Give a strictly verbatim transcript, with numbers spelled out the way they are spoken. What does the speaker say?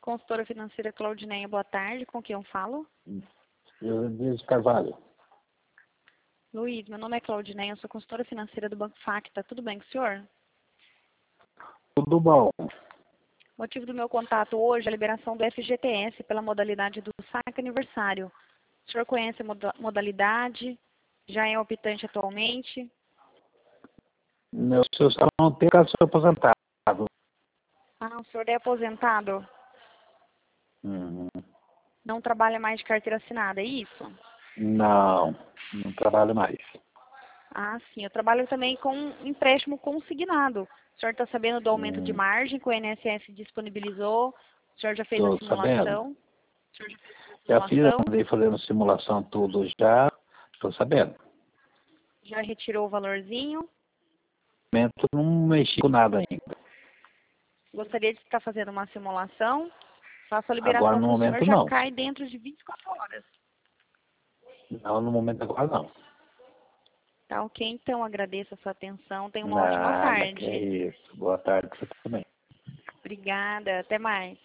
Consultora financeira Claudineia, boa tarde. Com quem eu falo? Eu Luiz Carvalho. Luiz, meu nome é Claudineia, eu sou consultora financeira do Banco Facta. Tudo bem com o senhor? Tudo bom. O motivo do meu contato hoje é a liberação do F G T S pela modalidade do saque aniversário. O senhor conhece a moda- modalidade? Já é optante atualmente? Meu senhor só não tem caso de aposentado. Ah, o senhor é aposentado? Uhum. Não trabalha mais de carteira assinada, é isso? Não, não trabalho mais. Ah, sim. Eu trabalho também com empréstimo consignado. O senhor está sabendo do aumento de Hum, margem que o I N S S disponibilizou? O senhor já fez a Estou sabendo. simulação? O senhor já fez a Já fiz, simulação? andei fazendo simulação tudo já. Estou sabendo. Já retirou o valorzinho? No momento não mexi com nada ainda. Gostaria de estar fazendo uma simulação? Faço a Agora liberação no para o senhor, momento já não. cai dentro de vinte e quatro horas. Não, no momento agora não. Tá ok, então agradeço a sua atenção. Tenha uma ótima Nada, que é tarde. isso. Boa tarde para você também. Obrigada, até mais.